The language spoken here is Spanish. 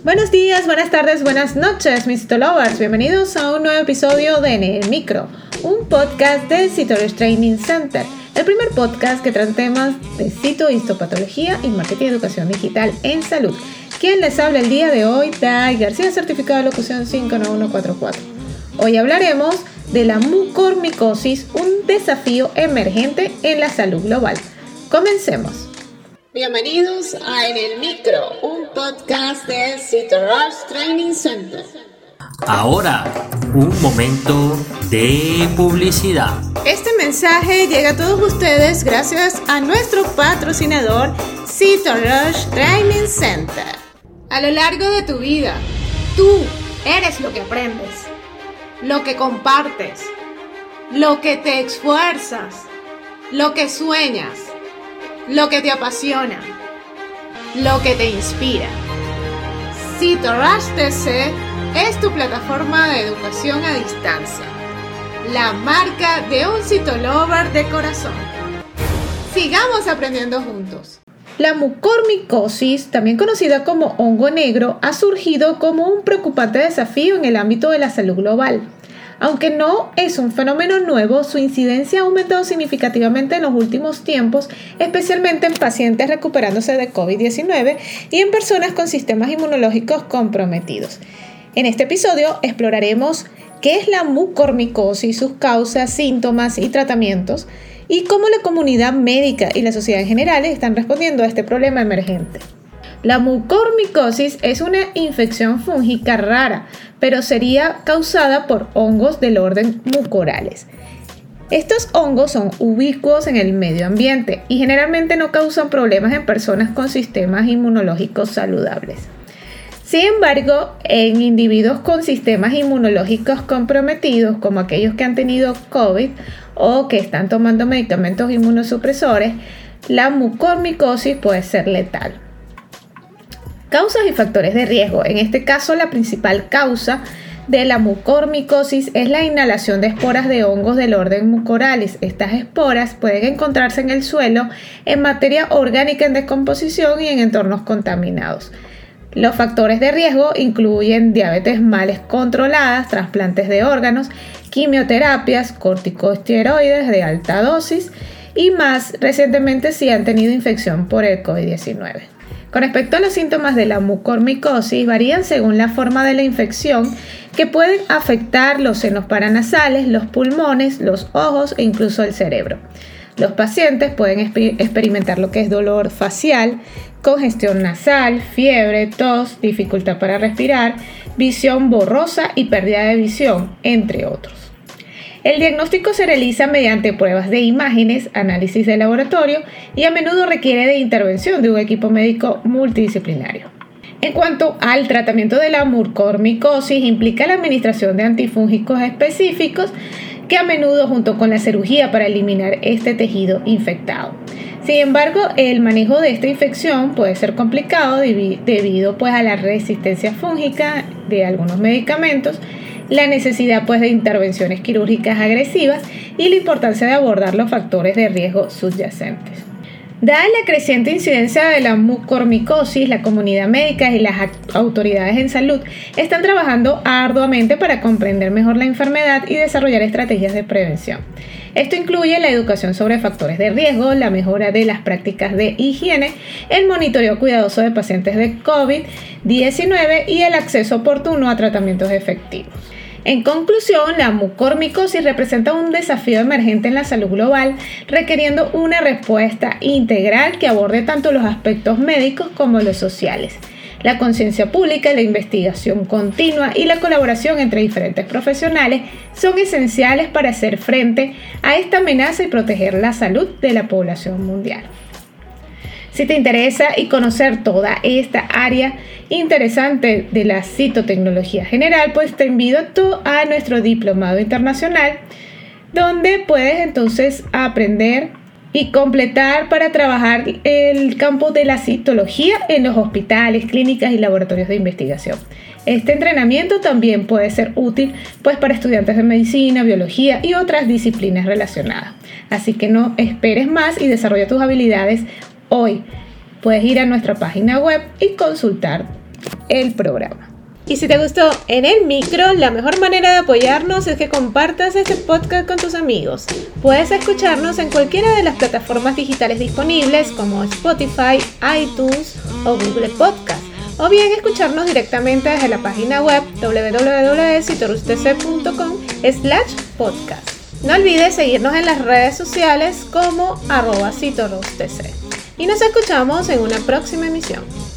Buenos días, buenas tardes, buenas noches, mis Citolovers. Bienvenidos a un nuevo episodio de En el Micro, un podcast de Citorush Training Center, el primer podcast que trata temas de citohistopatología y marketing y educación digital en salud. Quien les habla el día de hoy, Dai García, certificado de locución 59144. Hoy hablaremos de la mucormicosis, un desafío emergente en la salud global. Comencemos. Bienvenidos a En el Micro, un podcast de Citorush Training Center. Ahora, un momento de publicidad. Este mensaje llega a todos ustedes gracias a nuestro patrocinador Citorush Training Center. A lo largo de tu vida, tú eres lo que aprendes, lo que compartes, lo que te esfuerzas, lo que sueñas, lo que te apasiona, lo que te inspira. Citorush TC es tu plataforma de educación a distancia, la marca de un citolover de corazón. Sigamos aprendiendo juntos. La mucormicosis, también conocida como hongo negro, ha surgido como un preocupante desafío en el ámbito de la salud global. Aunque no es un fenómeno nuevo, su incidencia ha aumentado significativamente en los últimos tiempos, especialmente en pacientes recuperándose de COVID-19 y en personas con sistemas inmunológicos comprometidos. En este episodio exploraremos qué es la mucormicosis, sus causas, síntomas y tratamientos, y cómo la comunidad médica y la sociedad en general están respondiendo a este problema emergente. La mucormicosis es una infección fúngica rara, pero sería causada por hongos del orden mucorales. Estos hongos son ubicuos en el medio ambiente y generalmente no causan problemas en personas con sistemas inmunológicos saludables. Sin embargo, en individuos con sistemas inmunológicos comprometidos, como aquellos que han tenido COVID o que están tomando medicamentos inmunosupresores, la mucormicosis puede ser letal. Causas y factores de riesgo. En este caso, la principal causa de la mucormicosis es la inhalación de esporas de hongos del orden mucorales. Estas esporas pueden encontrarse en el suelo, en materia orgánica en descomposición y en entornos contaminados. Los factores de riesgo incluyen diabetes mal controladas, trasplantes de órganos, quimioterapias, corticosteroides de alta dosis y más recientemente si han tenido infección por el COVID-19. Con respecto a los síntomas de la mucormicosis, varían según la forma de la infección, que pueden afectar los senos paranasales, los pulmones, los ojos e incluso el cerebro. Los pacientes pueden experimentar lo que es dolor facial, congestión nasal, fiebre, tos, dificultad para respirar, visión borrosa y pérdida de visión, entre otros. El diagnóstico se realiza mediante pruebas de imágenes, análisis de laboratorio y a menudo requiere de intervención de un equipo médico multidisciplinario. En cuanto al tratamiento de la mucormicosis, implica la administración de antifúngicos específicos que a menudo junto con la cirugía para eliminar este tejido infectado. Sin embargo, el manejo de esta infección puede ser complicado debido a la resistencia fúngica de algunos medicamentos, la necesidad de intervenciones quirúrgicas agresivas y la importancia de abordar los factores de riesgo subyacentes. Dada la creciente incidencia de la mucormicosis, la comunidad médica y las autoridades en salud están trabajando arduamente para comprender mejor la enfermedad y desarrollar estrategias de prevención. Esto incluye la educación sobre factores de riesgo, la mejora de las prácticas de higiene, el monitoreo cuidadoso de pacientes de COVID-19 y el acceso oportuno a tratamientos efectivos. En conclusión, la mucormicosis representa un desafío emergente en la salud global, requiriendo una respuesta integral que aborde tanto los aspectos médicos como los sociales. La conciencia pública, la investigación continua y la colaboración entre diferentes profesionales son esenciales para hacer frente a esta amenaza y proteger la salud de la población mundial. Si te interesa y conocer toda esta área interesante de la citotecnología general, pues te invito a nuestro diplomado internacional, donde puedes entonces aprender y completar para trabajar el campo de la citología en los hospitales, clínicas y laboratorios de investigación. Este entrenamiento también puede ser útil para estudiantes de medicina, biología y otras disciplinas relacionadas. Así que no esperes más y desarrolla tus habilidades hoy. Puedes ir a nuestra página web y consultar el programa. Y si te gustó En el Micro, la mejor manera de apoyarnos es que compartas este podcast con tus amigos. Puedes escucharnos en cualquiera de las plataformas digitales disponibles como Spotify, iTunes o Google Podcast, o bien escucharnos directamente desde la página web www.citorustc.com/podcast. No olvides seguirnos en las redes sociales como @citorustc. Y nos escuchamos en una próxima emisión.